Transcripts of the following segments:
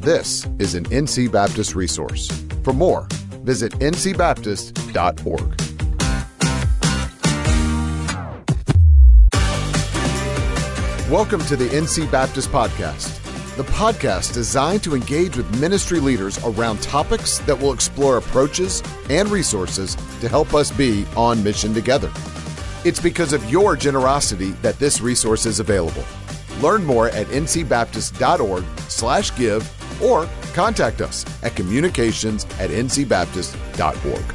This is an NC Baptist resource. For more, visit ncbaptist.org. Welcome to the NC Baptist Podcast, the podcast designed to engage with ministry leaders around topics that will explore approaches and resources to help us be on mission together. It's because of your generosity that this resource is available. Learn more at ncbaptist.org/give or contact us at communications@ncbaptist.org.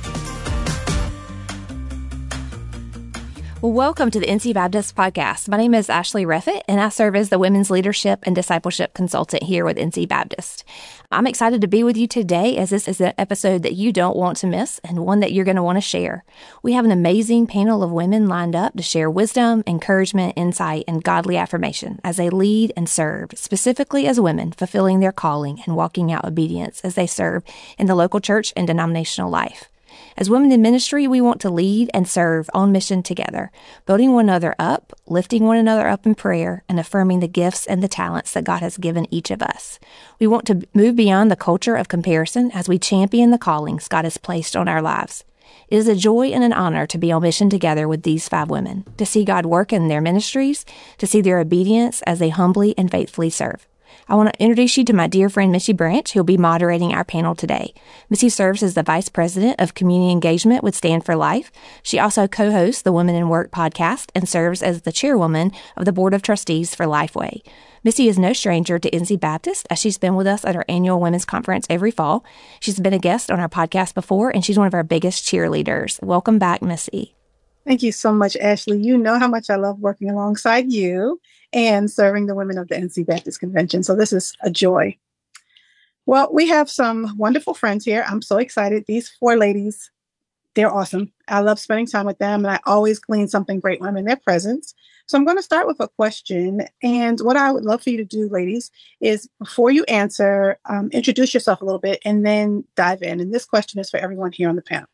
Welcome to the NC Baptist Podcast. My name is Ashley Reffett, and I serve as the Women's Leadership and Discipleship Consultant here with NC Baptist. I'm excited to be with you today, as this is an episode that you don't want to miss and one that you're going to want to share. We have an amazing panel of women lined up to share wisdom, encouragement, insight, and godly affirmation as they lead and serve, specifically as women fulfilling their calling and walking out obedience as they serve in the local church and denominational life. As women in ministry, we want to lead and serve on mission together, building one another up, lifting one another up in prayer, and affirming the gifts and the talents that God has given each of us. We want to move beyond the culture of comparison as we champion the callings God has placed on our lives. It is a joy and an honor to be on mission together with these 5 women, to see God work in their ministries, to see their obedience as they humbly and faithfully serve. I want to introduce you to my dear friend, Missy Branch, who will be moderating our panel today. Missy serves as the Vice President of Community Engagement with Stand for Life. She also co-hosts the Women in Work podcast and serves as the Chairwoman of the Board of Trustees for Lifeway. Missy is no stranger to NC Baptist, as she's been with us at our annual women's conference every fall. She's been a guest on our podcast before, and she's one of our biggest cheerleaders. Welcome back, Missy. Thank you so much, Ashley. You know how much I love working alongside you and serving the women of the NC Baptist Convention. So this is a joy. Well, we have some wonderful friends here. I'm so excited. These 4 ladies, they're awesome. I love spending time with them, and I always glean something great when I'm in their presence. So I'm going to start with a question. And what I would love for you to do, ladies, is before you answer, introduce yourself a little bit and then dive in. And this question is for everyone here on the panel.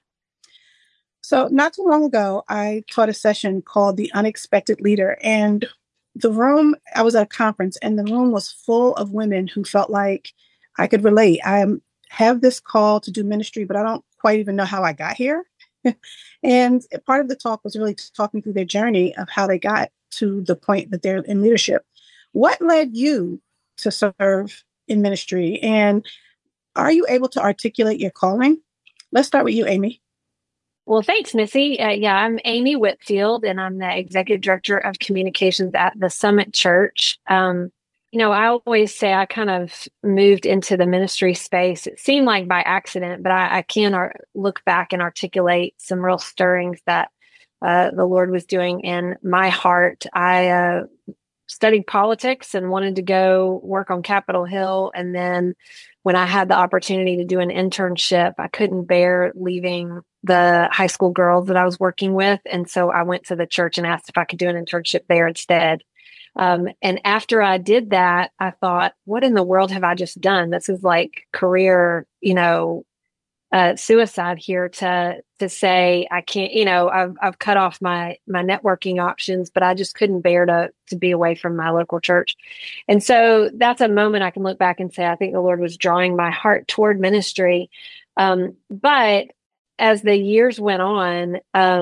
So not too long ago, I taught a session called The Unexpected Leader. And I was at a conference, and the room was full of women who felt like I could relate. I have this call to do ministry, but I don't quite even know how I got here. And part of the talk was really talking through their journey of how they got to the point that they're in leadership. What led you to serve in ministry? And are you able to articulate your calling? Let's start with you, Amy. Well, thanks, Missy. I'm Amy Whitfield, and I'm the Executive Director of Communications at the Summit Church. I always say I kind of moved into the ministry space. It seemed like by accident, but I can look back and articulate some real stirrings that the Lord was doing in my heart. I studied politics and wanted to go work on Capitol Hill, and then when I had the opportunity to do an internship, I couldn't bear leaving the high school girls that I was working with. And so I went to the church and asked if I could do an internship there instead. And after I did that, I thought, what in the world have I just done? This is like career, suicide here to say I can't, I've cut off my networking options, but I just couldn't bear to be away from my local church. And so that's a moment I can look back and say, I think the Lord was drawing my heart toward ministry. But as the years went on,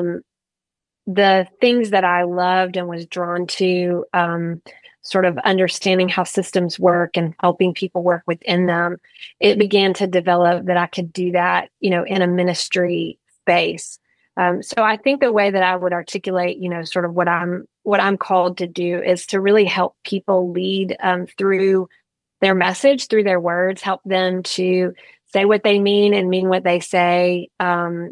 the things that I loved and was drawn to, sort of understanding how systems work and helping people work within them, it began to develop that I could do that, in a ministry space. So I think the way that I would articulate, sort of what I'm called to do is to really help people lead through their message, through their words, help them to say what they mean and mean what they say. And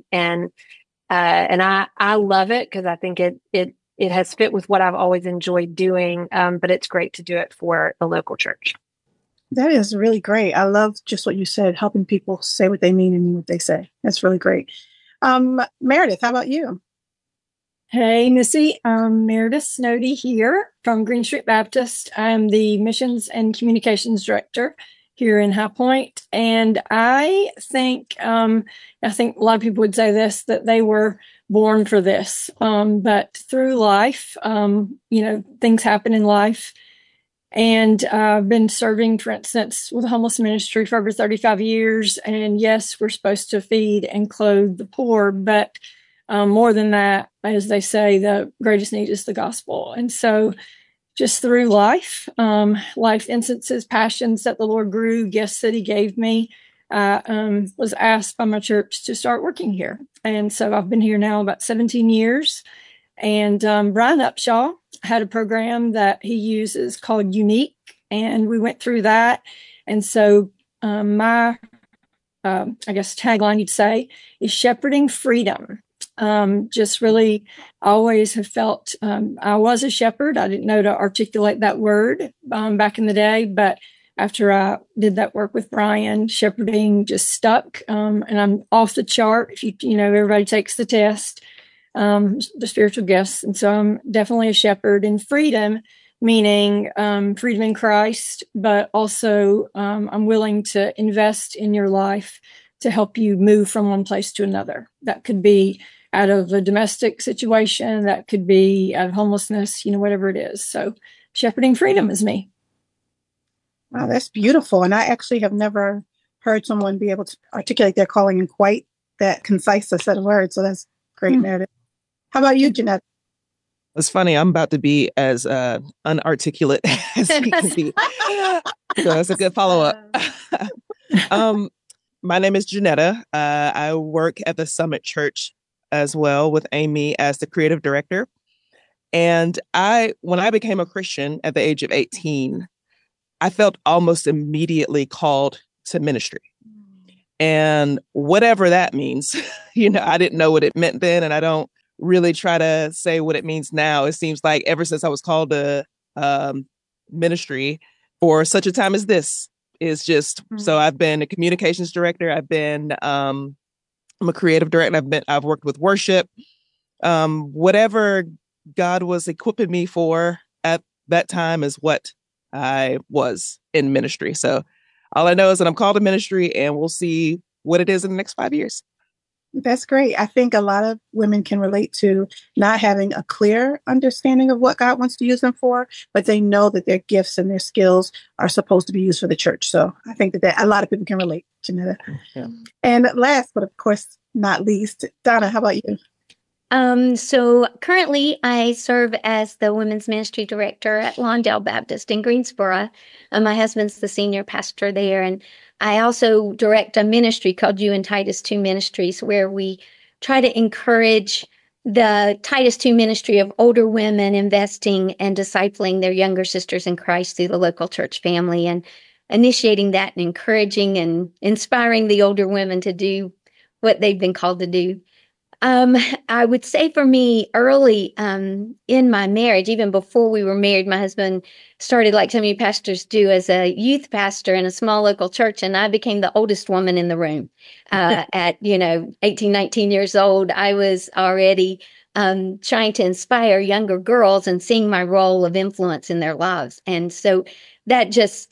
I love it because I think it has fit with what I've always enjoyed doing. But it's great to do it for the local church. That is really great. I love just what you said, helping people say what they mean and mean what they say. That's really great. Meredith, how about you? Hey, Missy. Meredith Snowdy here from Green Street Baptist. I'm the Missions and Communications Director here in High Point. And I think a lot of people would say this, that they were born for this. But through life, things happen in life. And I've been serving, for instance, with the homeless ministry for over 35 years. And yes, we're supposed to feed and clothe the poor, but more than that, as they say, the greatest need is the gospel. And so just through life instances, passions that the Lord grew, gifts that he gave me, was asked by my church to start working here. And so I've been here now about 17 years. And Brian Upshaw had a program that he uses called Unique, and we went through that. And so my, I guess, tagline you'd say is shepherding freedom. Just really always have felt I was a shepherd. I didn't know to articulate that word back in the day, but after I did that work with Brian, shepherding just stuck, and I'm off the chart. If everybody takes the test, the spiritual gifts. And so I'm definitely a shepherd. And freedom, meaning freedom in Christ, but also I'm willing to invest in your life to help you move from one place to another. That could be out of a domestic situation, that could be out of homelessness, whatever it is. So shepherding freedom is me. Wow, that's beautiful. And I actually have never heard someone be able to articulate their calling in quite that concise a set of words. So that's great, Meredith. How about you, Jeanette? It's funny. I'm about to be as unarticulate as we can be. So that's a good follow-up. My name is Janetta. I work at the Summit Church as well with Amy as the creative director. And when I became a Christian at the age of 18, I felt almost immediately called to ministry. And whatever that means, I didn't know what it meant then, and I don't really try to say what it means now. It seems like ever since I was called to ministry for such a time as this is just, so I've been a communications director. I'm a creative director. I've worked with worship, whatever God was equipping me for at that time is what I was in ministry. So all I know is that I'm called to ministry, and we'll see what it is in the next 5 years. That's great. I think a lot of women can relate to not having a clear understanding of what God wants to use them for, but they know that their gifts and their skills are supposed to be used for the church. So I think that a lot of people can relate, Janetta. Yeah. And last, but of course not least, Donna, how about you? So currently I serve as the women's ministry director at Lawndale Baptist in Greensboro. My husband's the senior pastor there. And I also direct a ministry called You and Titus 2 Ministries, where we try to encourage the Titus 2 ministry of older women investing and discipling their younger sisters in Christ through the local church family, and initiating that and encouraging and inspiring the older women to do what they've been called to do. I would say for me early in my marriage, even before we were married, my husband started, like so many pastors do, as a youth pastor in a small local church. And I became the oldest woman in the room at, 18, 19 years old. I was already trying to inspire younger girls and seeing my role of influence in their lives. And so that just,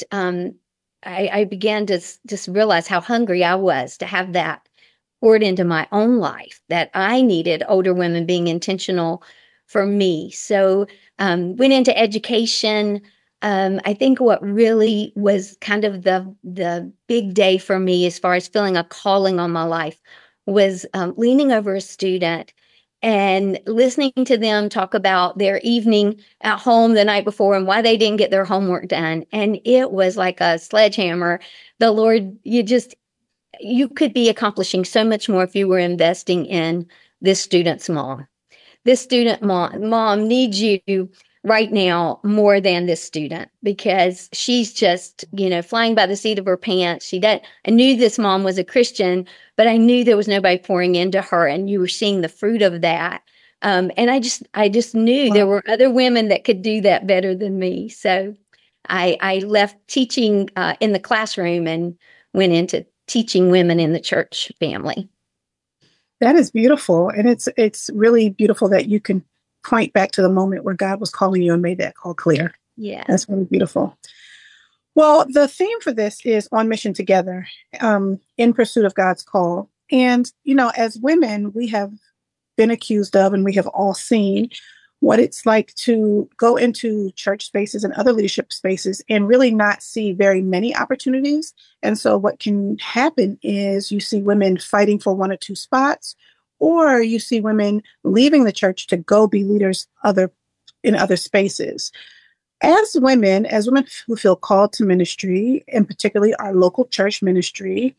I began to just realize how hungry I was to have that poured into my own life, that I needed older women being intentional for me. So went into education. I think what really was kind of the big day for me as far as feeling a calling on my life was leaning over a student and listening to them talk about their evening at home the night before and why they didn't get their homework done. And it was like a sledgehammer. The Lord, you could be accomplishing so much more if you were investing in this student's mom. This student mom needs you right now more than this student, because she's just, flying by the seat of her pants. I knew this mom was a Christian, but I knew there was nobody pouring into her, and you were seeing the fruit of that. And I just knew there were other women that could do that better than me. So I left teaching in the classroom and went into teaching women in the church family. That is beautiful. And it's really beautiful that you can point back to the moment where God was calling you and made that call clear. Yeah. That's really beautiful. Well, the theme for this is On Mission Together, in pursuit of God's call. And, as women, we have been accused of, and we have all seen what it's like to go into church spaces and other leadership spaces and really not see very many opportunities. And so what can happen is you see women fighting for one or two spots, or you see women leaving the church to go be leaders in other spaces. As women who feel called to ministry, and particularly our local church ministry,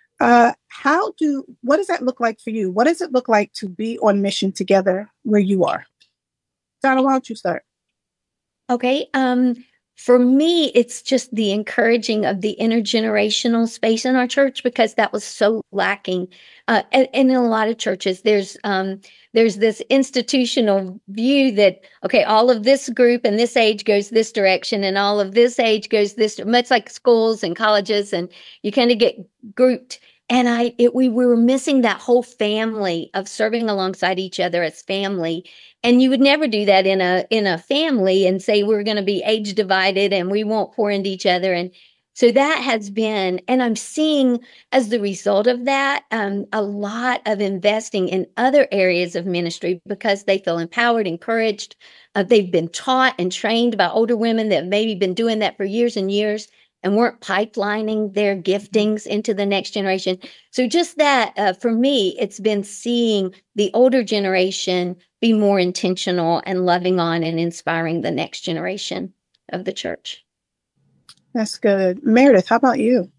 what does that look like for you? What does it look like to be on mission together where you are? Donna, why don't you start? Okay. For me, it's just the encouraging of the intergenerational space in our church, because that was so lacking. And in a lot of churches, there's this institutional view that, okay, all of this group and this age goes this direction, and all of this age goes this, much like schools and colleges, and you kind of get grouped. And we were missing that whole family of serving alongside each other as family. And you would never do that in a family and say we're going to be age divided and we won't pour into each other. And so that has been, and I'm seeing as the result of that, a lot of investing in other areas of ministry because they feel empowered, encouraged. They've been taught and trained by older women that have maybe been doing that for years and years and weren't pipelining their giftings into the next generation. So just that, for me, it's been seeing the older generation be more intentional and loving on and inspiring the next generation of the church. That's good. Meredith, how about you?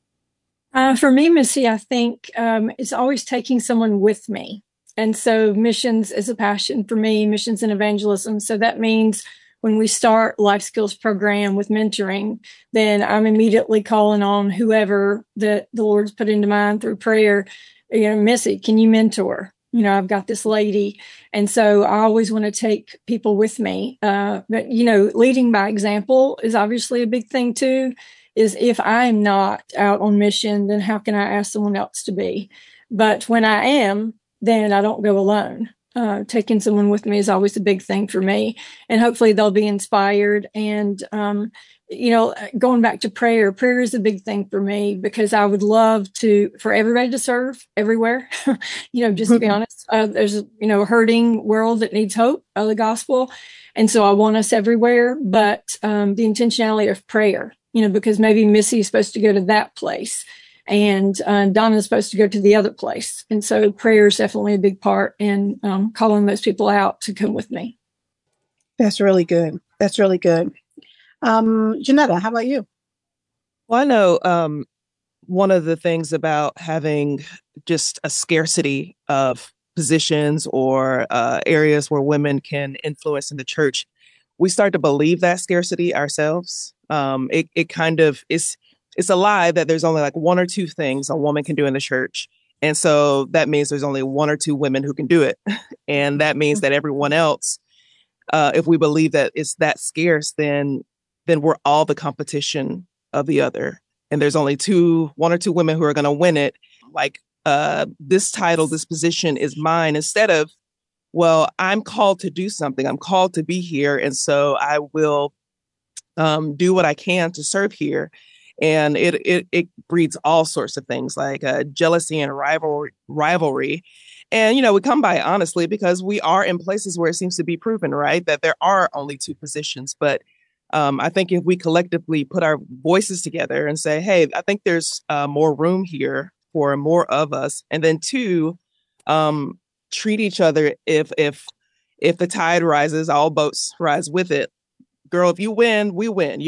For me, Missy, I think it's always taking someone with me. And so missions is a passion for me, missions and evangelism. So that means when we start life skills program with mentoring, then I'm immediately calling on whoever that the Lord's put into mind through prayer. Missy, can you mentor? I've got this lady. And so I always want to take people with me. But, leading by example is obviously a big thing too, is if I'm not out on mission, then how can I ask someone else to be? But when I am, then I don't go alone. Taking someone with me is always a big thing for me, and hopefully they'll be inspired. And, going back to prayer is a big thing for me because I would love for everybody to serve everywhere. Just to be honest, there's a hurting world that needs hope of the gospel. And so I want us everywhere, but, the intentionality of prayer, because maybe Missy is supposed to go to that place. And Donna is supposed to go to the other place. And so prayer is definitely a big part in calling those people out to come with me. That's really good. That's really good. Janetta, how about you? Well, I know one of the things about having just a scarcity of positions or areas where women can influence in the church, we start to believe that scarcity ourselves. It kind of is. It's a lie that there's only like one or two things a woman can do in the church. And so that means there's only one or two women who can do it. And that means that everyone else, if we believe that it's that scarce, then we're all the competition of the other. And there's only one or two women who are going to win it. Like this title, this position is mine, instead of, well, I'm called to do something. I'm called to be here. And so I will do what I can to serve here. And it breeds all sorts of things like jealousy and rivalry. And, we come by it honestly because we are in places where it seems to be proven, right, that there are only two positions. But I think if we collectively put our voices together and say, hey, I think there's more room here for more of us. And then two, treat each other. If the tide rises, all boats rise with it. Girl, if you win, we win,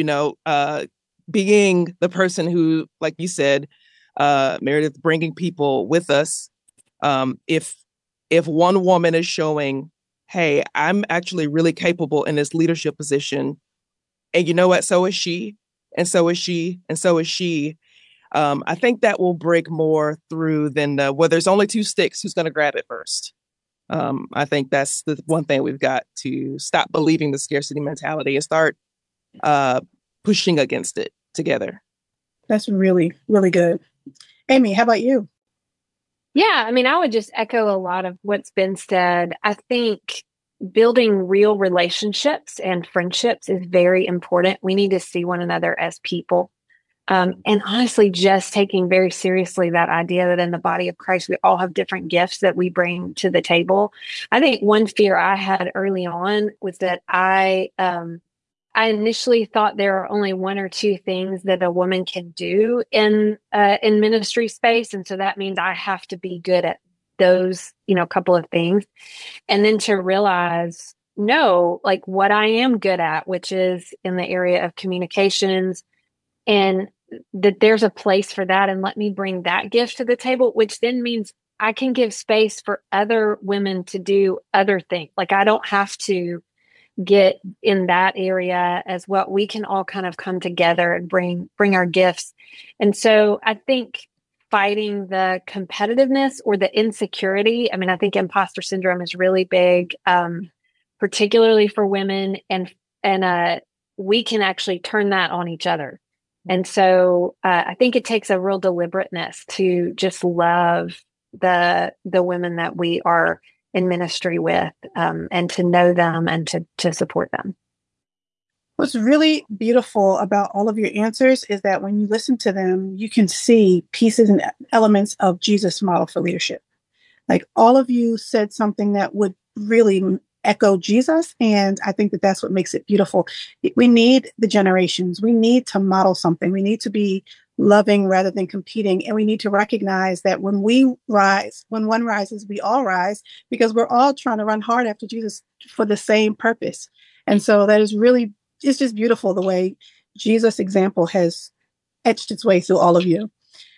being the person who, like you said, Meredith, bringing people with us. If one woman is showing, hey, I'm actually really capable in this leadership position, and you know what, so is she, and so is she, and so is she. I think that will break more through than there's only two sticks, who's going to grab it first. I think that's the one thing we've got to stop believing the scarcity mentality and start pushing against it together. That's really, really good. Amy, how about you? Yeah, I would just echo a lot of what's been said. I think building real relationships and friendships is very important. We need to see one another as people. And honestly, just taking very seriously that idea that in the body of Christ, we all have different gifts that we bring to the table. I think one fear I had early on was that I initially thought there are only one or two things that a woman can do in ministry space, and so that means I have to be good at those, couple of things, and then to realize, no, like what I am good at, which is in the area of communications, and that there's a place for that, and let me bring that gift to the table, which then means I can give space for other women to do other things. Like I don't have to get in that area as well. We can all kind of come together and bring our gifts. And so I think fighting the competitiveness or the insecurity, I think imposter syndrome is really big, particularly for women, and we can actually turn that on each other. And so I think it takes a real deliberateness to just love the women that we are in ministry with, and to know them and to support them. What's really beautiful about all of your answers is that when you listen to them, you can see pieces and elements of Jesus' model for leadership. Like all of you said something that would really echo Jesus. And I think that that's what makes it beautiful. We need the generations. We need to model something. We need to be loving rather than competing. And we need to recognize that when we rise, when one rises, we all rise, because we're all trying to run hard after Jesus for the same purpose. And so that is really, it's just beautiful the way Jesus' example has etched its way through all of you.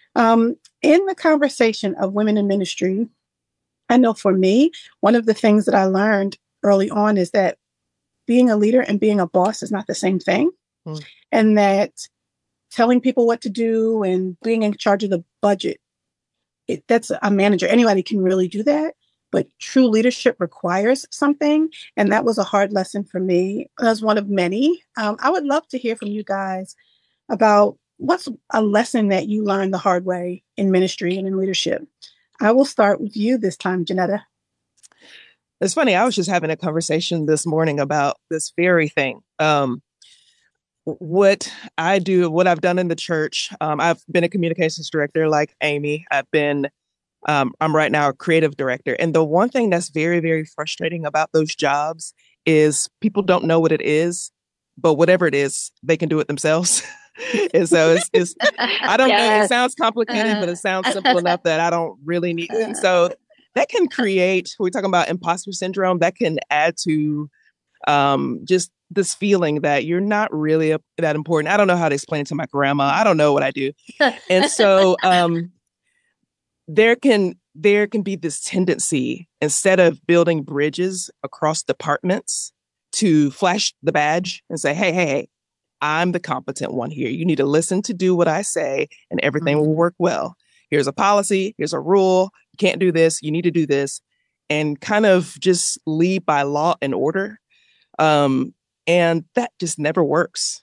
In the conversation of women in ministry, I know for me, one of the things that I learned early on is that being a leader and being a boss is not the same thing. And that telling people what to do and being in charge of the budget, that's a manager. Anybody can really do that. But true leadership requires something. And that was a hard lesson for me. That was one of many. I would love to hear from you guys about what's a lesson that you learned the hard way in ministry and in leadership. I will start with you this time, Janetta. It's funny. I was just having a conversation this morning about this very thing. What I do, what I've done in the church, I've been a communications director like Amy. I'm right now a creative director. And the one thing that's very, very frustrating about those jobs is people don't know what it is, but whatever it is, they can do it themselves. And so it's I don't know, it sounds complicated, but it sounds simple enough that I don't really need it. So that can create, we're talking about imposter syndrome, that can add to just this feeling that you're not really that important. I don't know how to explain it to my grandma. I don't know what I do. And so there can be this tendency, instead of building bridges across departments, to flash the badge and say, hey, I'm the competent one here. You need to listen to do what I say and everything will work well. Here's a policy. Here's a rule. You can't do this. You need to do this. And kind of just lead by law and order. And that just never works.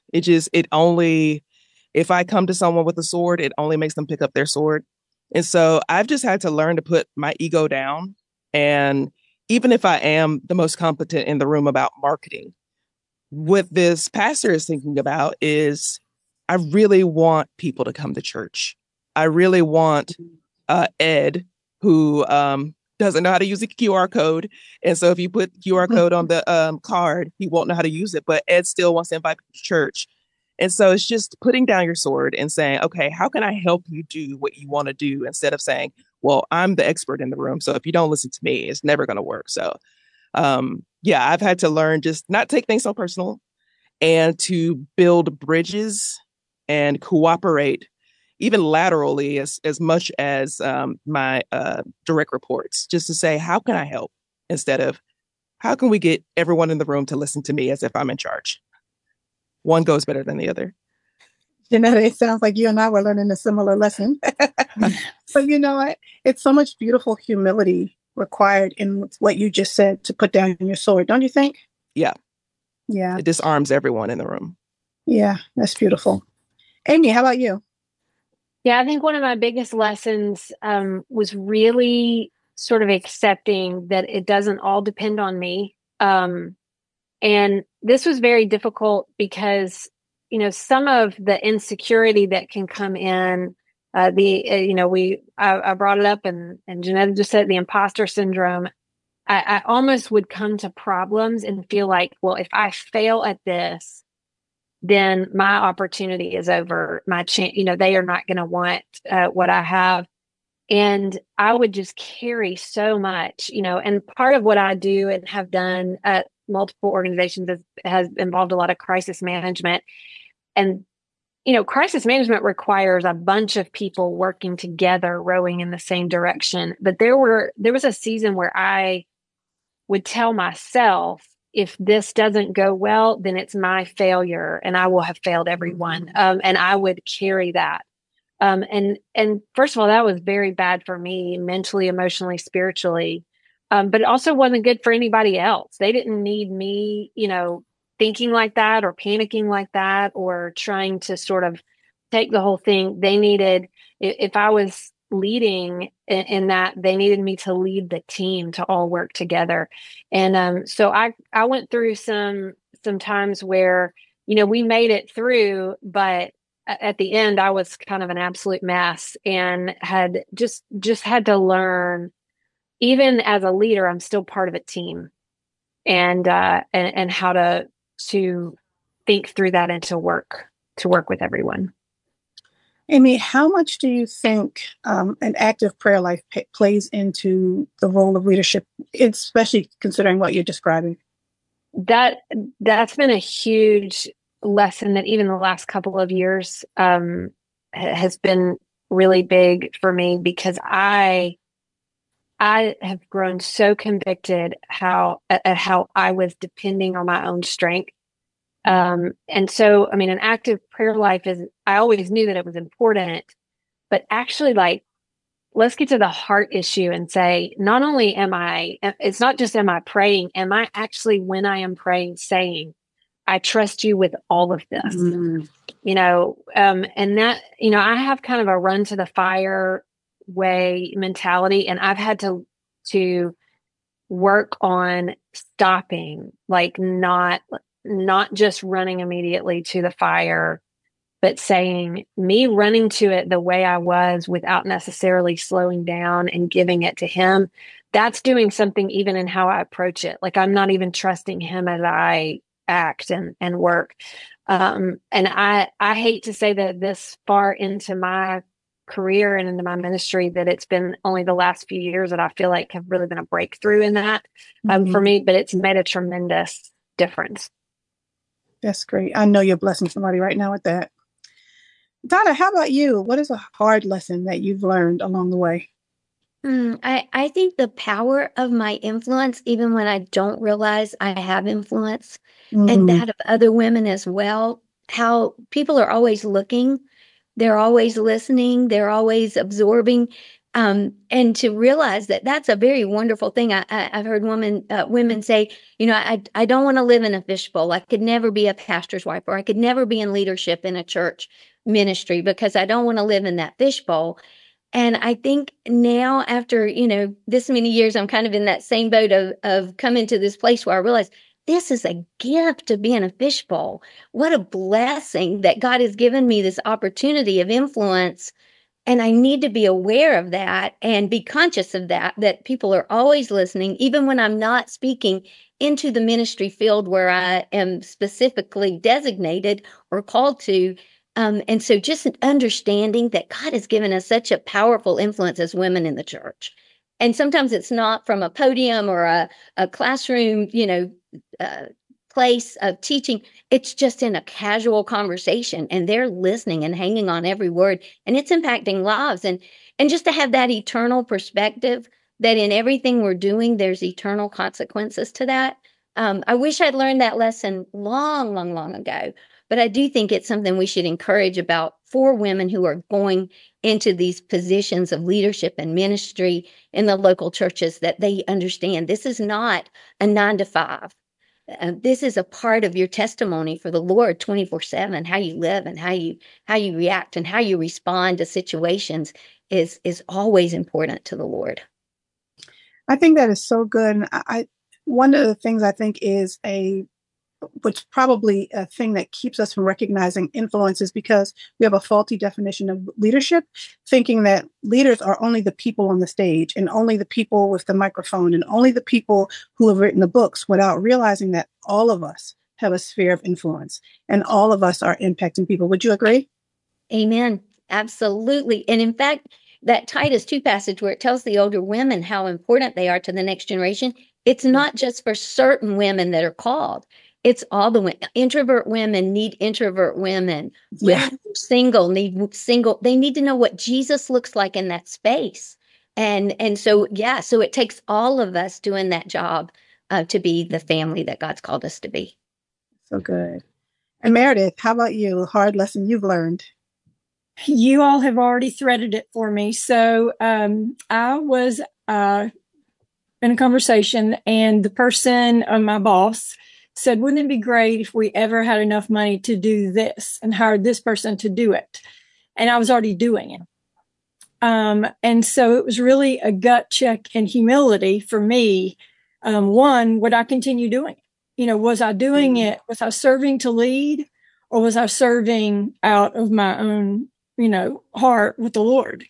If I come to someone with a sword, it only makes them pick up their sword. And so I've just had to learn to put my ego down. And even if I am the most competent in the room about marketing, what this pastor is thinking about is, I really want people to come to church. I really want Ed, who doesn't know how to use a QR code. And so if you put QR code on the card, he won't know how to use it. But Ed still wants to invite people to church. And so it's just putting down your sword and saying, okay, how can I help you do what you want to do? Instead of saying, well, I'm the expert in the room, so if you don't listen to me, it's never going to work. So I've had to learn just not take things so personal and to build bridges and cooperate, even laterally, as much as my direct reports, just to say, how can I help? Instead of, how can we get everyone in the room to listen to me as if I'm in charge? One goes better than the other. Janetta, it sounds like you and I were learning a similar lesson. But you know what? It's so much beautiful humility required in what you just said, to put down your sword, don't you think? Yeah. Yeah. It disarms everyone in the room. Yeah, that's beautiful. Amy, how about you? Yeah, I think one of my biggest lessons was really sort of accepting that it doesn't all depend on me. And this was very difficult because some of the insecurity that can come in, I brought it up and Janetta just said the imposter syndrome. I almost would come to problems and feel like, well, if I fail at this, then my opportunity is over. My chance, they are not going to want what I have. And I would just carry so much, and part of what I do and have done at multiple organizations has involved a lot of crisis management. And, crisis management requires a bunch of people working together, rowing in the same direction. But there was a season where I would tell myself, if this doesn't go well, then it's my failure and I will have failed everyone. And I would carry that. And first of all, that was very bad for me mentally, emotionally, spiritually. But it also wasn't good for anybody else. They didn't need me, thinking like that or panicking like that or trying to sort of take the whole thing. They needed, if I was leading in that, they needed me to lead the team to all work together. And so I went through some times where, we made it through, but at the end, I was kind of an absolute mess and had just had to learn, even as a leader, I'm still part of a team, and how to think through that and to work with everyone. Amy, how much do you think an active prayer life plays into the role of leadership, especially considering what you're describing? That's been a huge lesson that even the last couple of years has been really big for me, because I have grown so convicted at how I was depending on my own strength. And so, an active prayer life I always knew that it was important, but actually, let's get to the heart issue and say, not only it's not just am I praying, am I actually, when I am praying, saying, I trust you with all of this, and that, I have kind of a run to the fire way mentality, and I've had to work on stopping, not just running immediately to the fire, but saying, me running to it the way I was without necessarily slowing down and giving it to him. That's doing something even in how I approach it. I'm not even trusting him as I act and work. And I hate to say that this far into my career and into my ministry that it's been only the last few years that I feel like have really been a breakthrough in that for me, but it's made a tremendous difference. That's great. I know you're blessing somebody right now with that. Donna, how about you? What is a hard lesson that you've learned along the way? I think the power of my influence, even when I don't realize I have influence, and that of other women as well, how people are always looking, they're always listening, they're always absorbing, and to realize that that's a very wonderful thing. I've heard women say, I don't want to live in a fishbowl. I could never be a pastor's wife, or I could never be in leadership in a church ministry because I don't want to live in that fishbowl. And I think now, after, this many years, I'm kind of in that same boat of coming to this place where I realize this is a gift to be in a fishbowl. What a blessing that God has given me this opportunity of influence. And I need to be aware of that and be conscious of that people are always listening, even when I'm not speaking into the ministry field where I am specifically designated or called to. And so just understanding that God has given us such a powerful influence as women in the church. And sometimes it's not from a podium or a classroom, place of teaching. It's just in a casual conversation, and they're listening and hanging on every word, and it's impacting lives. And just to have that eternal perspective that in everything we're doing, there's eternal consequences to that. I wish I'd learned that lesson long, long, long ago. But I do think it's something we should encourage about for women who are going into these positions of leadership and ministry in the local churches, that they understand this is not a 9 to 5. This is a part of your testimony for the Lord 24/7. How you live and how you react and how you respond to situations is always important to the Lord. I think that is so good. And one of the things I think is a what's probably a thing that keeps us from recognizing influence is because we have a faulty definition of leadership, thinking that leaders are only the people on the stage and only the people with the microphone and only the people who have written the books, without realizing that all of us have a sphere of influence and all of us are impacting people. Would you agree? Amen. Absolutely. And in fact, that Titus 2 passage where it tells the older women how important they are to the next generation, it's not just for certain women that are called. It's all the women. Introvert women need introvert women. Yeah. Women who are single need single. They need to know what Jesus looks like in that space. And so, so it takes all of us doing that job to be the family that God's called us to be. So good. And Meredith, how about you? Hard lesson you've learned. You all have already threaded it for me. So I was in a conversation, and the person, my boss, said, wouldn't it be great if we ever had enough money to do this, and hired this person to do it? And I was already doing it. And so it was really a gut check and humility for me. One, would I continue doing it? Was I doing it? Was I serving to lead, or was I serving out of my own, heart with the Lord?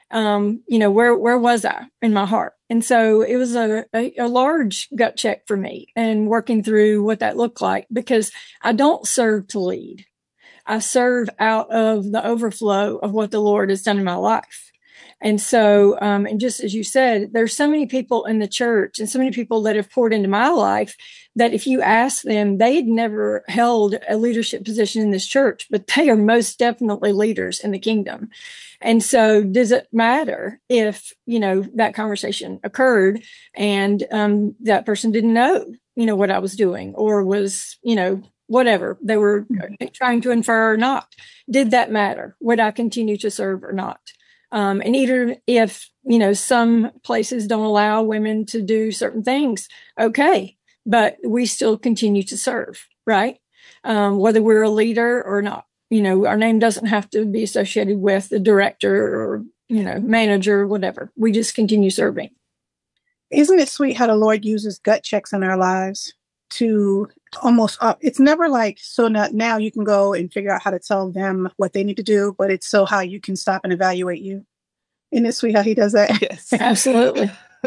Where was I in my heart? And so it was a large gut check for me, and working through what that looked like, because I don't serve to lead. I serve out of the overflow of what the Lord has done in my life. And so, and just as you said, there's so many people in the church and so many people that have poured into my life that if you ask them, they had never held a leadership position in this church, but they are most definitely leaders in the kingdom. And so does it matter if, that conversation occurred and that person didn't know, what I was doing, or was, whatever they were trying to infer or not? Did that matter? Would I continue to serve or not? And even if, some places don't allow women to do certain things, okay, but we still continue to serve, right? Whether we're a leader or not, our name doesn't have to be associated with the director or, manager or whatever. We just continue serving. Isn't it sweet how the Lord uses gut checks in our lives to almost it's never like, so now you can go and figure out how to tell them what they need to do, but it's so how you can stop and evaluate you. Isn't it sweet how he does that? Yes, absolutely.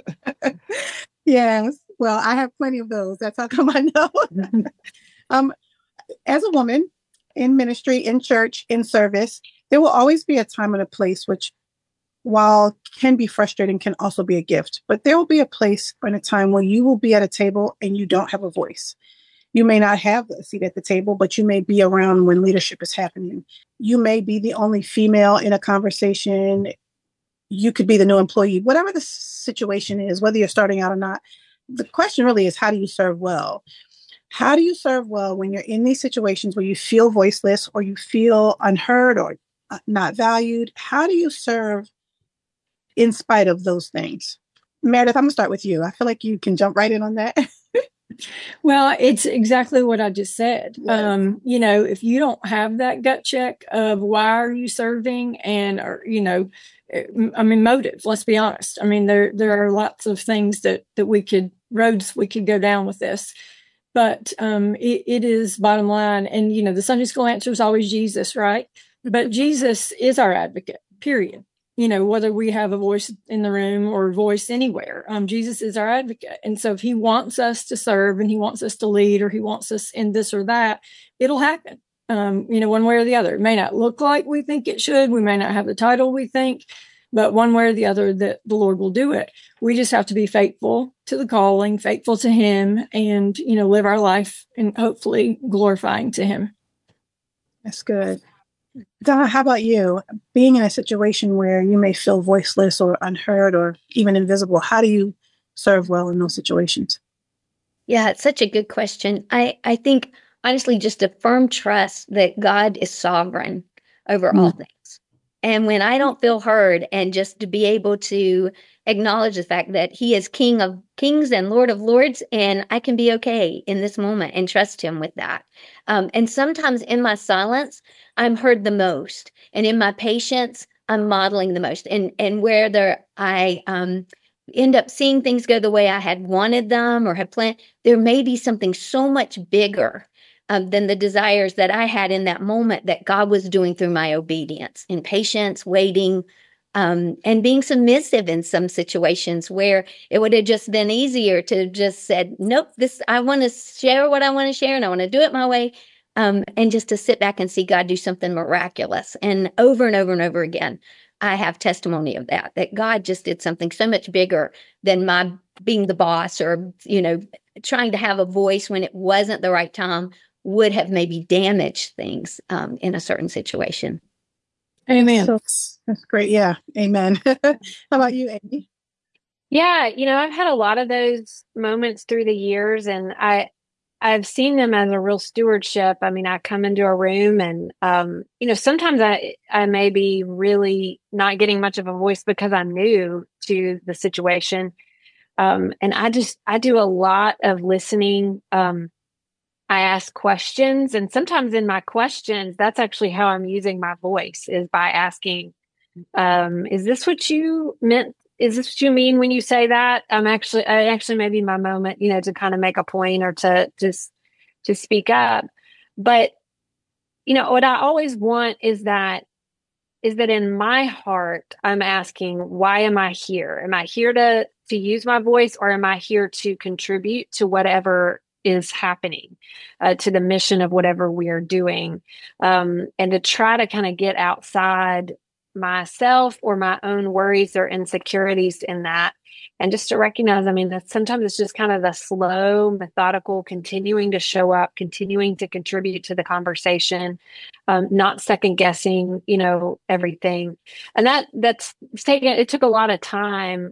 Yes. Well, I have plenty of those. That's how come I know. As a woman in ministry, in church, in service, there will always be a time and a place which, while can be frustrating, can also be a gift. But there will be a place and a time when you will be at a table and you don't have a voice. You may not have a seat at the table, but you may be around when leadership is happening. You may be the only female in a conversation. You could be the new employee, whatever the situation is, whether you're starting out or not. The question really is, how do you serve well? How do you serve well when you're in these situations where you feel voiceless or you feel unheard or not valued? How do you serve in spite of those things? Meredith, I'm going to start with you. I feel like you can jump right in on that. Well, it's exactly what I just said. Yes. If you don't have that gut check of why are you serving and, motive, let's be honest. There are lots of things roads we could go down with this, but it is bottom line. And, the Sunday school answer is always Jesus, right? But Jesus is our advocate, period. Whether we have a voice in the room or a voice anywhere, Jesus is our advocate. And so if he wants us to serve and he wants us to lead, or he wants us in this or that, it'll happen, one way or the other. It may not look like we think it should. We may not have the title we think, but one way or the other, that the Lord will do it. We just have to be faithful to the calling, faithful to him, and, live our life and hopefully glorifying to him. That's good. Donna, how about you? Being in a situation where you may feel voiceless or unheard or even invisible, how do you serve well in those situations? Yeah, it's such a good question. I think, honestly, just a firm trust that God is sovereign over all things. And when I don't feel heard, and just to be able to acknowledge the fact that he is King of Kings and Lord of Lords, and I can be okay in this moment and trust him with that. And sometimes in my silence, I'm heard the most. And in my patience, I'm modeling the most. And whether I end up seeing things go the way I had wanted them or had planned, there may be something so much bigger than the desires that I had in that moment that God was doing through my obedience in patience, waiting, and being submissive in some situations where it would have just been easier to just said, nope, I want to share what I want to share and I want to do it my way. And just to sit back and see God do something miraculous. And over and over and over again, I have testimony of that God just did something so much bigger than my being the boss or, trying to have a voice when it wasn't the right time would have maybe damaged things in a certain situation. Amen. So that's great. Yeah. Amen. How about you, Amy? Yeah, I've had a lot of those moments through the years, and I've seen them as a real stewardship. I mean, I come into a room and, sometimes I may be really not getting much of a voice because I'm new to the situation. And I do a lot of listening. I ask questions, and sometimes in my questions, that's actually how I'm using my voice, is by asking, is this what you meant? Is this what you mean when you say that? I actually maybe my moment, to kind of make a point or to just to speak up. But, what I always want is that in my heart, I'm asking, why am I here? Am I here to use my voice, or am I here to contribute to whatever is happening, to the mission of whatever we are doing, and to try to kind of get outside myself or my own worries or insecurities in that. And just to recognize, that sometimes it's just kind of the slow, methodical, continuing to show up, continuing to contribute to the conversation, not second guessing, everything. And it took a lot of time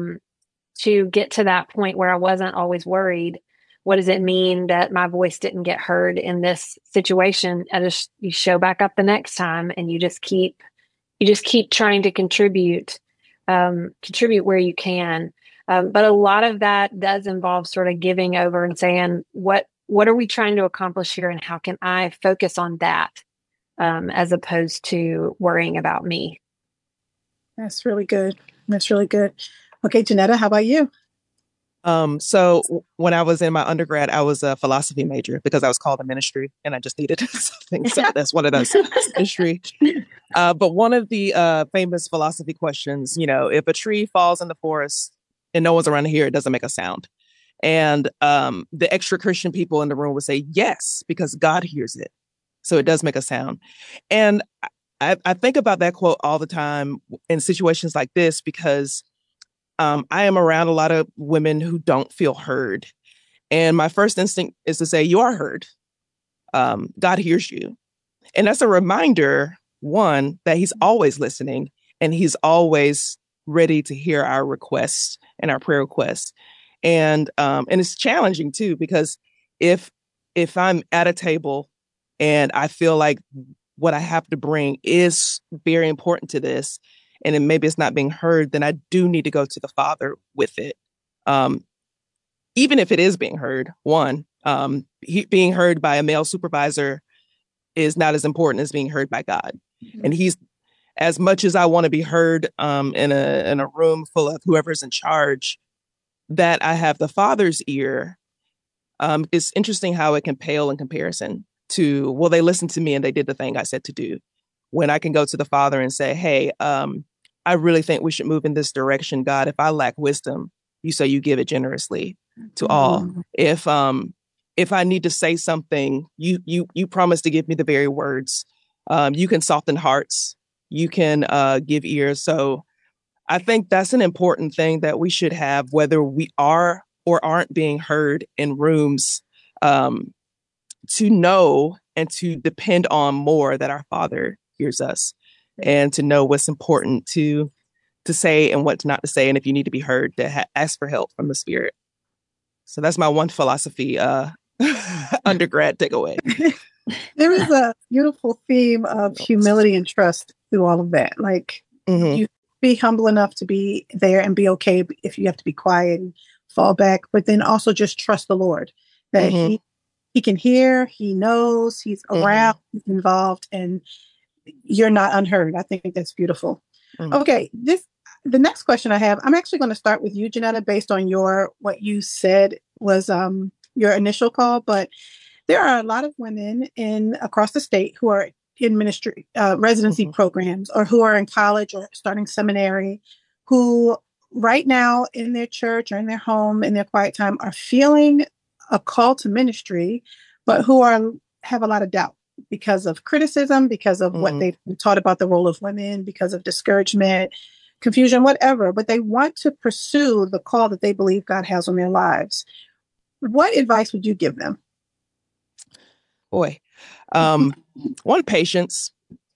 to get to that point where I wasn't always worried. What does it mean that my voice didn't get heard in this situation? You show back up the next time, and you just keep trying to contribute where you can. But a lot of that does involve sort of giving over and saying, what are we trying to accomplish here, and how can I focus on that, as opposed to worrying about me? That's really good. Okay, Janetta, how about you? So when I was in my undergrad, I was a philosophy major because I was called to ministry and I just needed something. So that's one of those ministry. But one of the famous philosophy questions, if a tree falls in the forest and no one's around to hear, it doesn't make a sound. And the extra Christian people in the room would say, yes, because God hears it. So it does make a sound. And I think about that quote all the time in situations like this, because I am around a lot of women who don't feel heard. And my first instinct is to say, you are heard. God hears you. And that's a reminder, one, that he's always listening and he's always ready to hear our requests and our prayer requests. And it's challenging too, because if I'm at a table and I feel like what I have to bring is very important to this, and then maybe it's not being heard, then I do need to go to the Father with it. Even if it is being heard, being heard by a male supervisor is not as important as being heard by God. Mm-hmm. And he's, as much as I want to be heard in a room full of whoever's in charge, that I have the Father's ear. It's interesting how it can pale in comparison to, well, they listened to me and they did the thing I said to do. When I can go to the Father and say, hey, I really think we should move in this direction. God, if I lack wisdom, you say you give it generously to all. If I need to say something, you promise to give me the very words. You can soften hearts. You can give ears. So I think that's an important thing that we should have, whether we are or aren't being heard in rooms, to know and to depend on more that our Father hears us, and to know what's important to say and what not to say. And if you need to be heard, to ask for help from the Spirit. So that's my one philosophy undergrad takeaway. There is a beautiful theme of humility and trust through all of that. Like, you be humble enough to be there and be okay if you have to be quiet and fall back, but then also just trust the Lord that he can hear, he knows, he's around, he's involved, and you're not unheard. I think that's beautiful. Okay, the next question I have, I'm actually going to start with you, Janetta, based on what you said was your initial call, but there are a lot of women across the state who are in ministry residency programs, or who are in college or starting seminary, who right now in their church or in their home in their quiet time are feeling a call to ministry, but who have a lot of doubt because of criticism, because of what they've been taught about the role of women, because of discouragement, confusion, whatever, but they want to pursue the call that they believe God has on their lives. What advice would you give them? Boy, one, patience,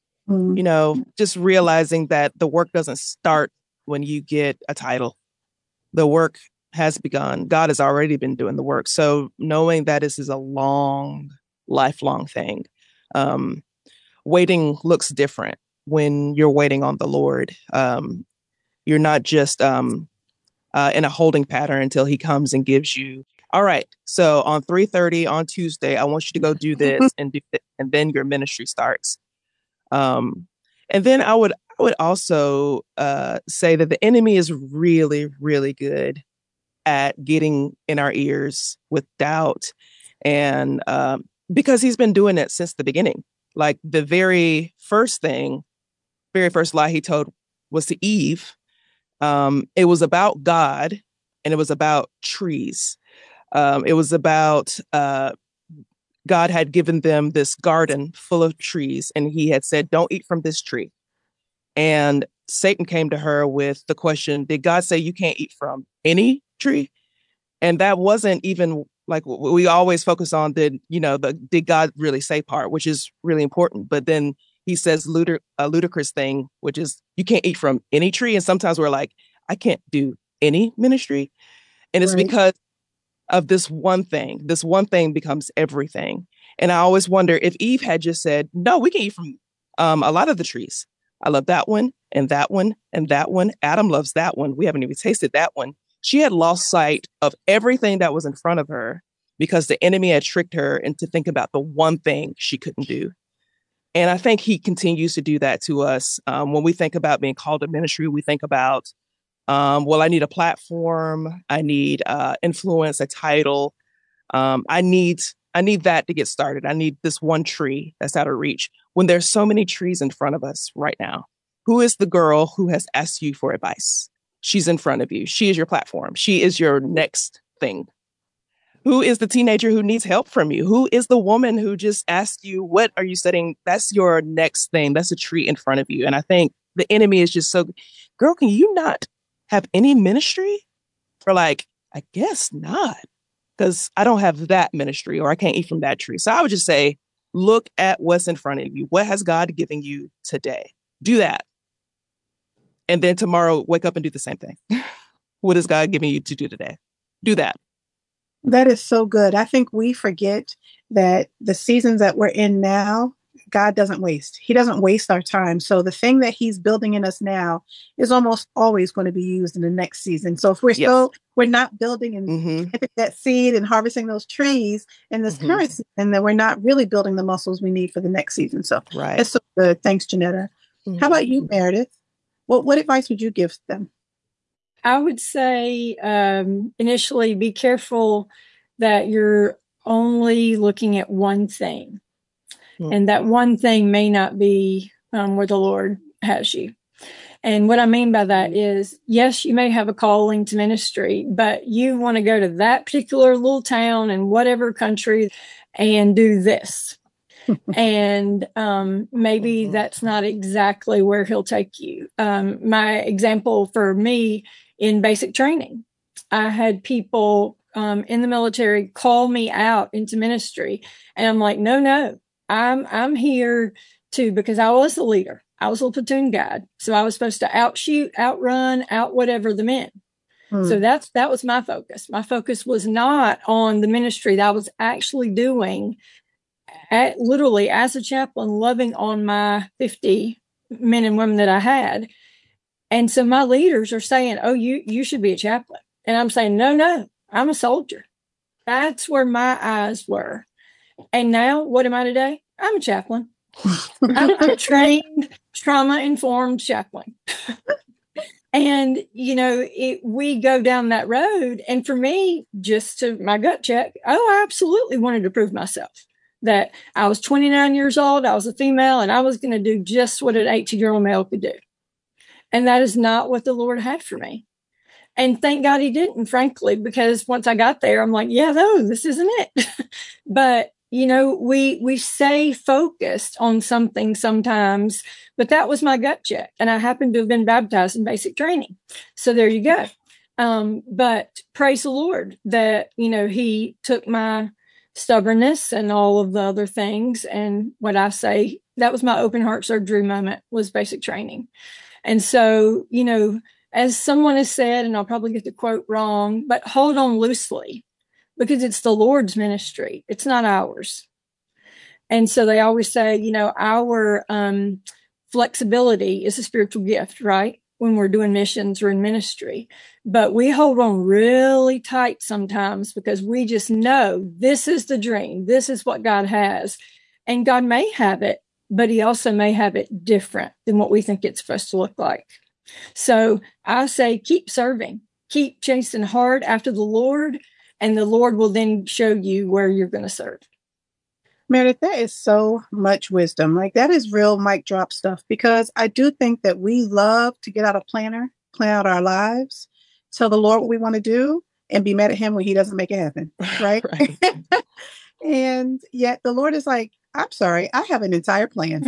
just realizing that the work doesn't start when you get a title. The work has begun. God has already been doing the work. So knowing that this is a lifelong thing. Waiting looks different when you're waiting on the Lord. You're not just in a holding pattern until he comes and gives you, all right, so on 3:30 on Tuesday, I want you to go do this and do this, and then your ministry starts. And then I would also say that the enemy is really, really good at getting in our ears with doubt, and because he's been doing it since the beginning. Like the very first lie he told was to Eve. It was about God, and it was about trees. It was about God had given them this garden full of trees, and he had said, don't eat from this tree. And Satan came to her with the question, did God say you can't eat from any tree? And that wasn't even like we always focus on, did God really say part, which is really important. But then he says a ludicrous thing, which is you can't eat from any tree. And sometimes we're like, I can't do any ministry. And it's because of this one thing. This one thing becomes everything. And I always wonder if Eve had just said, no, we can eat from a lot of the trees. I love that one and that one and that one. Adam loves that one. We haven't even tasted that one. She had lost sight of everything that was in front of her because the enemy had tricked her into thinking about the one thing she couldn't do. And I think he continues to do that to us. When we think about being called to ministry, we think about, I need a platform. I need influence, a title. I need that to get started. I need this one tree that's out of reach. When there's so many trees in front of us right now, who is the girl who has asked you for advice? She's in front of you. She is your platform. She is your next thing. Who is the teenager who needs help from you? Who is the woman who just asked you, what are you studying? That's your next thing. That's a tree in front of you. And I think the enemy is just so, girl, can you not have any ministry? Or like, I guess not, because I don't have that ministry or I can't eat from that tree. So I would just say, look at what's in front of you. What has God given you today? Do that. And then tomorrow, wake up and do the same thing. What is God giving you to do today? Do that. That is so good. I think we forget that the seasons that we're in now, God doesn't waste. He doesn't waste our time. So the thing that he's building in us now is almost always going to be used in the next season. So if we're not building and planting that seed and harvesting those trees in this current season, then we're not really building the muscles we need for the next season. So it's so good. Thanks, Janetta. How about you, Meredith? What advice would you give them? I would say initially be careful that you're only looking at one thing. And that one thing may not be where the Lord has you. And what I mean by that is, yes, you may have a calling to ministry, but you want to go to that particular little town in whatever country and do this. And maybe that's not exactly where he'll take you. My example for me in basic training, I had people in the military call me out into ministry. And I'm like, no, I'm here because I was the leader. I was a platoon guide. So I was supposed to outshoot, outrun, whatever the men. So that was my focus. My focus was not on the ministry that I was actually doing literally as a chaplain, loving on my 50 men and women that I had. And so my leaders are saying, oh, you should be a chaplain. And I'm saying, no, I'm a soldier. That's where my eyes were. And now what am I today? I'm a chaplain. I'm a trained, trauma-informed chaplain. And, we go down that road. And for me, just to my gut check, I absolutely wanted to prove myself that I was 29 years old. I was a female and I was going to do just what an 18-year-old male could do. And that is not what the Lord had for me. And thank God he didn't, frankly, because once I got there, I'm like, yeah, no, this isn't it. But, we stay focused on something sometimes, but that was my gut check. And I happened to have been baptized in basic training. So there you go. But praise the Lord that, he took my stubbornness and all of the other things. And what I say, that was my open heart surgery moment, was basic training. And so, as someone has said, and I'll probably get the quote wrong, but hold on loosely, because it's the Lord's ministry. It's not ours. And so they always say, our flexibility is a spiritual gift, right? When we're doing missions or in ministry, but we hold on really tight sometimes because we just know this is the dream. This is what God has. And God may have it, but he also may have it different than what we think it's supposed to look like. So I say, keep serving, keep chasing hard after the Lord, and the Lord will then show you where you're going to serve. Meredith, that is so much wisdom. Like, that is real mic drop stuff, because I do think that we love to get out a planner, plan out our lives, tell the Lord what we want to do, and be mad at him when he doesn't make it happen. Right. Right. And yet the Lord is like, I'm sorry, I have an entire plan.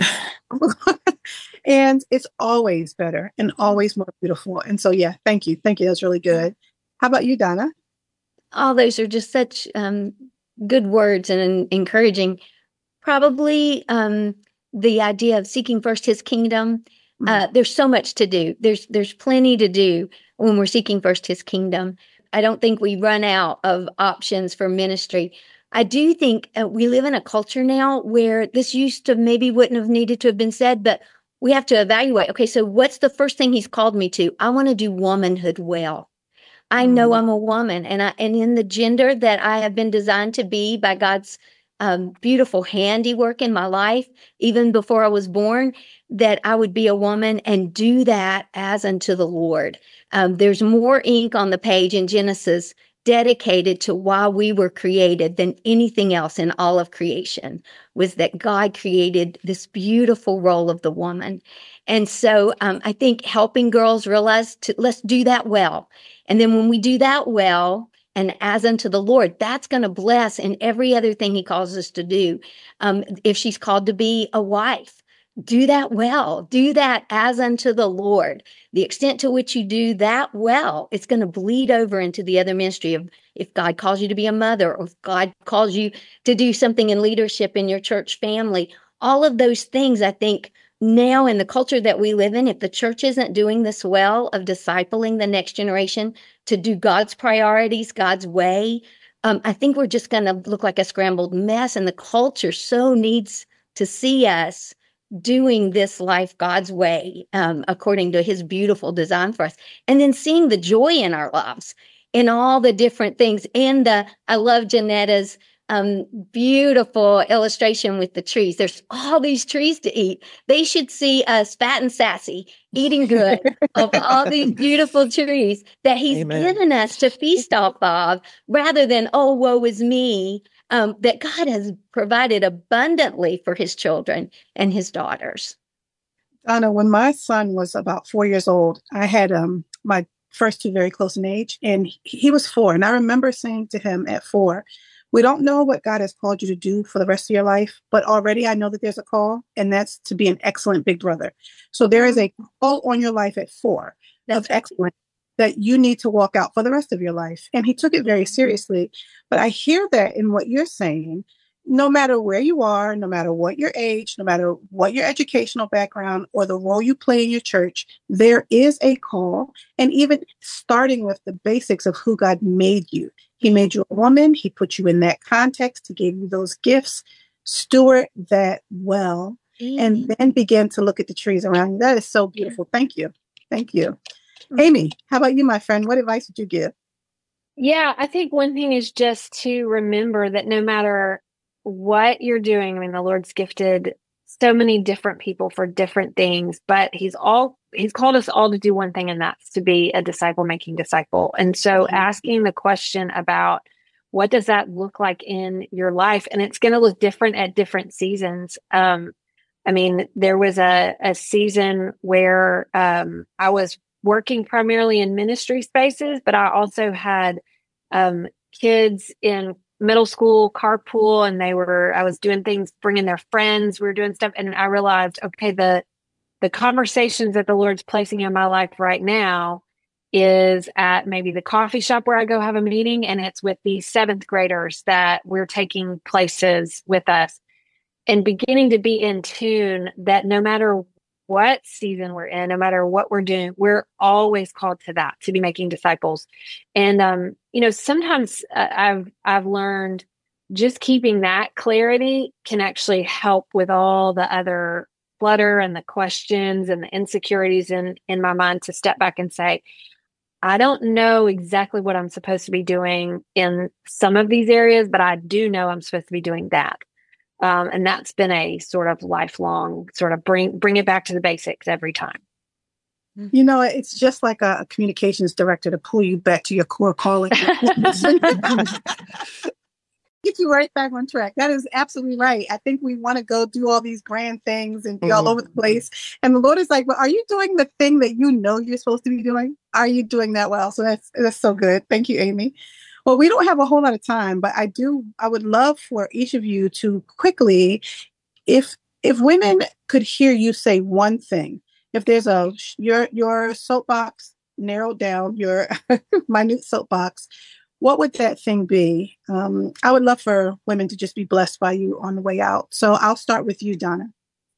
And it's always better and always more beautiful. And so, yeah, thank you. Thank you. That's really good. How about you, Donna? All those are just such good words and encouraging. Probably the idea of seeking first his kingdom. There's so much to do. There's plenty to do when we're seeking first his kingdom. I don't think we run out of options for ministry. I do think we live in a culture now where this used to maybe wouldn't have needed to have been said, but we have to evaluate. Okay, so what's the first thing he's called me to? I want to do womanhood well. I know I'm a woman, and in the gender that I have been designed to be by God's beautiful handiwork in my life, even before I was born, that I would be a woman and do that as unto the Lord. There's more ink on the page in Genesis dedicated to why we were created than anything else in all of creation, was that God created this beautiful role of the woman. And so I think helping girls realize let's do that well. And then when we do that well, and as unto the Lord, that's going to bless in every other thing he calls us to do. If she's called to be a wife, do that well. Do that as unto the Lord. The extent to which you do that well, it's going to bleed over into the other ministry of, if God calls you to be a mother, or if God calls you to do something in leadership in your church family. All of those things, I think, now in the culture that we live in, if the church isn't doing this well of discipling the next generation to do God's priorities, God's way, I think we're just going to look like a scrambled mess. And the culture so needs to see us doing this life God's way, according to his beautiful design for us. And then seeing the joy in our lives in all the different things. And I love Janetta's beautiful illustration with the trees. There's all these trees to eat. They should see us fat and sassy, eating good of all these beautiful trees that he's given us to feast off of, rather than, oh, woe is me, that God has provided abundantly for his children and his daughters. Donna, when my son was about 4 years old, I had my first two very close in age, and he was 4. And I remember saying to him at 4, we don't know what God has called you to do for the rest of your life, but already I know that there's a call, and that's to be an excellent big brother. So there is a call on your life at 4 of excellence that you need to walk out for the rest of your life. And he took it very seriously. But I hear that in what you're saying, no matter where you are, no matter what your age, no matter what your educational background or the role you play in your church, there is a call. And even starting with the basics of who God made you. He made you a woman. He put you in that context. He gave you those gifts. Steward that well, and then begin to look at the trees around you. That is so beautiful. Thank you. Thank you. Amy, how about you, my friend? What advice would you give? Yeah, I think one thing is just to remember that no matter what you're doing, I mean, the Lord's gifted so many different people for different things, but he's called us all to do one thing, and that's to be a disciple making disciple. And so asking the question about what does that look like in your life? And it's going to look different at different seasons. I mean, there was a season where I was working primarily in ministry spaces, but I also had kids in middle school carpool, and I was doing things, bringing their friends, we were doing stuff. And I realized, okay, the conversations that the Lord's placing in my life right now is at maybe the coffee shop where I go have a meeting, and it's with the 7th graders that we're taking places with us, and beginning to be in tune that no matter what season we're in, no matter what we're doing, we're always called to that, to be making disciples. And, sometimes I've learned just keeping that clarity can actually help with all the other flutter and the questions and the insecurities in my mind, to step back and say, I don't know exactly what I'm supposed to be doing in some of these areas, but I do know I'm supposed to be doing that. And that's been a sort of lifelong sort of bring it back to the basics every time. It's just like a communications director to pull you back to your core calling. Get you right back on track. That is absolutely right. I think we want to go do all these grand things and be all over the place. And the Lord is like, well, are you doing the thing that you know you're supposed to be doing? Are you doing that well? So that's so good. Thank you, Amy. Well, we don't have a whole lot of time, but I would love for each of you to quickly, if women could hear you say one thing, if there's your soapbox narrowed down, your minute soapbox, what would that thing be? I would love for women to just be blessed by you on the way out. So I'll start with you, Donna.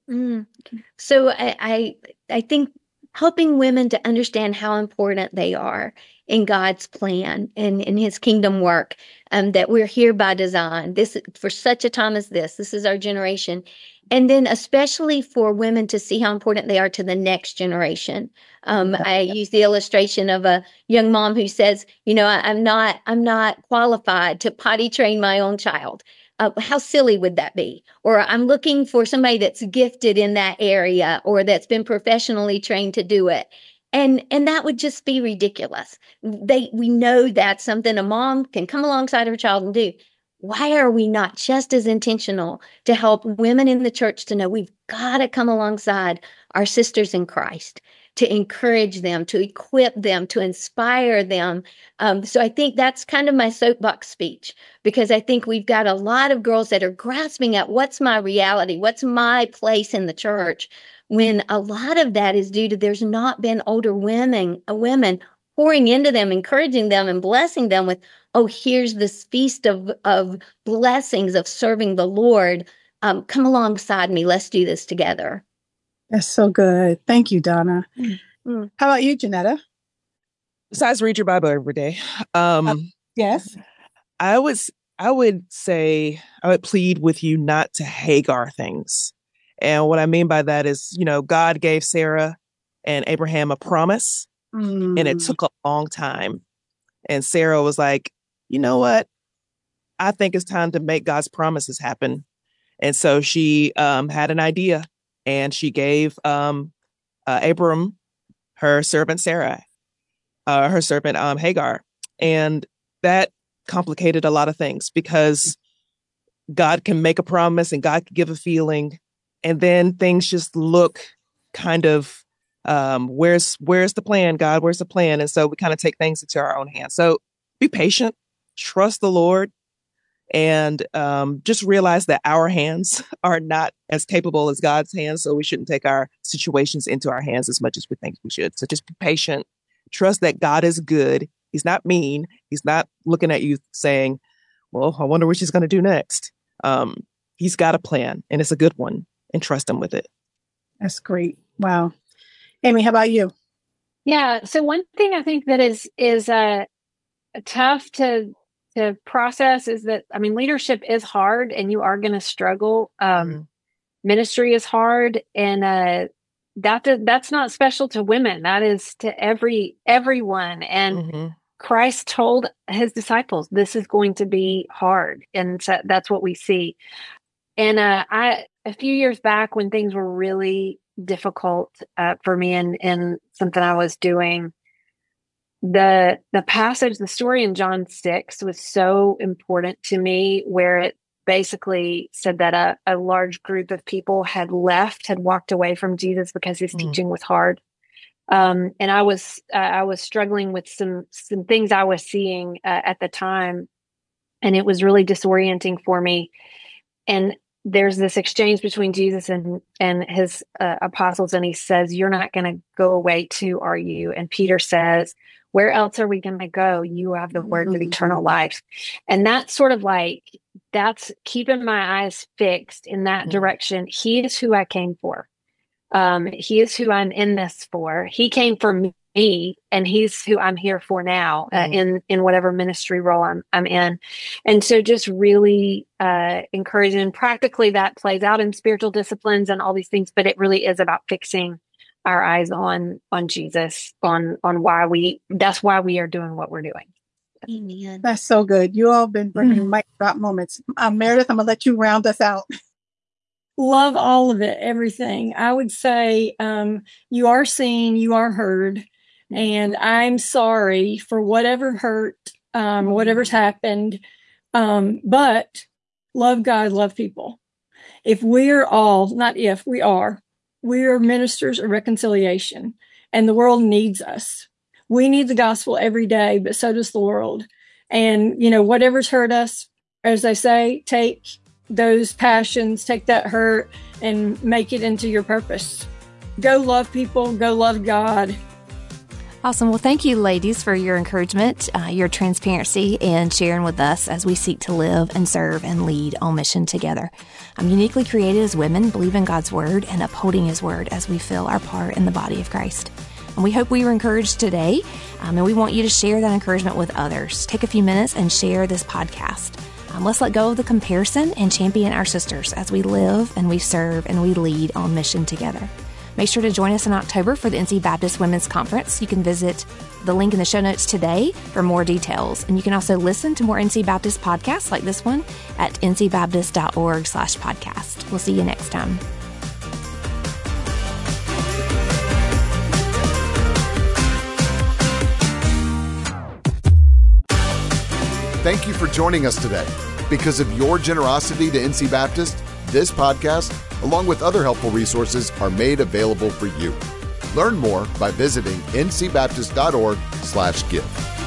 So I think helping women to understand how important they are in God's plan and in his kingdom work, that we're here by design. This for such a time as this. This is our generation. And then especially for women to see how important they are to the next generation. I use the illustration of a young mom who says, I'm not qualified to potty train my own child. How silly would that be? Or I'm looking for somebody that's gifted in that area or that's been professionally trained to do it. And that would just be ridiculous. We know that's something a mom can come alongside her child and do. Why are we not just as intentional to help women in the church to know we've got to come alongside our sisters in Christ, to encourage them, to equip them, to inspire them? So I think that's kind of my soapbox speech, because I think we've got a lot of girls that are grasping at what's my reality, what's my place in the church, when a lot of that is due to there's not been older women pouring into them, encouraging them and blessing them with, oh, here's this feast of blessings of serving the Lord. Come alongside me. Let's do this together. That's so good. Thank you, Donna. How about you, Janetta? Besides read your Bible every day. Yes. I would say, I would plead with you not to Hagar things. And what I mean by that is, God gave Sarah and Abraham a promise, and it took a long time. And Sarah was like, you know what? I think it's time to make God's promises happen. And so she had an idea, and she gave Abram her servant Sarai, her servant Hagar. And that complicated a lot of things, because God can make a promise and God can give a feeling, and then things just look kind of, where's the plan, God? Where's the plan? And so we kind of take things into our own hands. So be patient, trust the Lord, and just realize that our hands are not as capable as God's hands. So we shouldn't take our situations into our hands as much as we think we should. So just be patient, trust that God is good. He's not mean. He's not looking at you saying, well, I wonder what she's going to do next. He's got a plan, and it's a good one, and trust him with it. That's great. Wow. Amy, how about you? Yeah. So one thing I think that is tough to process is that, leadership is hard, and you are going to struggle. Ministry is hard, and that's not special to women. That is to everyone. And Christ told his disciples, this is going to be hard. And so that's what we see. And I a few years back when things were really difficult for me and something I was doing, the passage, the story in John 6 was so important to me, where it basically said that a large group of people had walked away from Jesus because his teaching was hard. And I was struggling with some things I was seeing at the time, and it was really disorienting for me. And there's this exchange between Jesus and his apostles, and he says, "You're not going to go away too, are you?" And Peter says, "Where else are we going to go? You have the words of eternal life." And that's sort of like, that's keeping my eyes fixed in that direction. He is who I came for. He is who I'm in this for. He came for me, and he's who I'm here for now, in whatever ministry role I'm in. And so just really encouraging, and practically that plays out in spiritual disciplines and all these things, but it really is about fixing our eyes on Jesus, on that's why we are doing what we're doing. Amen. That's so good. You all have been bringing mic drop moments. Meredith, I'm going to let you round us out. Love all of it, everything. I would say you are seen, you are heard, and I'm sorry for whatever hurt, whatever's happened, but love God, love people. If we're all, not if, we are ministers of reconciliation, and the world needs us. We need the gospel every day, but so does the world. And, whatever's hurt us, as they say, take those passions, take that hurt, and make it into your purpose. Go love people, go love God. Awesome. Well, thank you, ladies, for your encouragement, your transparency, and sharing with us as we seek to live and serve and lead on mission together. I'm uniquely created as women, believing God's word and upholding his word as we fill our part in the body of Christ. And we hope we were encouraged today, and we want you to share that encouragement with others. Take a few minutes and share this podcast. Let's let go of the comparison and champion our sisters as we live and we serve and we lead on mission together. Make sure to join us in October for the NC Baptist Women's Conference. You can visit the link in the show notes today for more details. And you can also listen to more NC Baptist podcasts like this one at ncbaptist.org/podcast. We'll see you next time. Thank you for joining us today. Because of your generosity to NC Baptist, this podcast, along with other helpful resources, are made available for you. Learn more by visiting ncbaptist.org/give.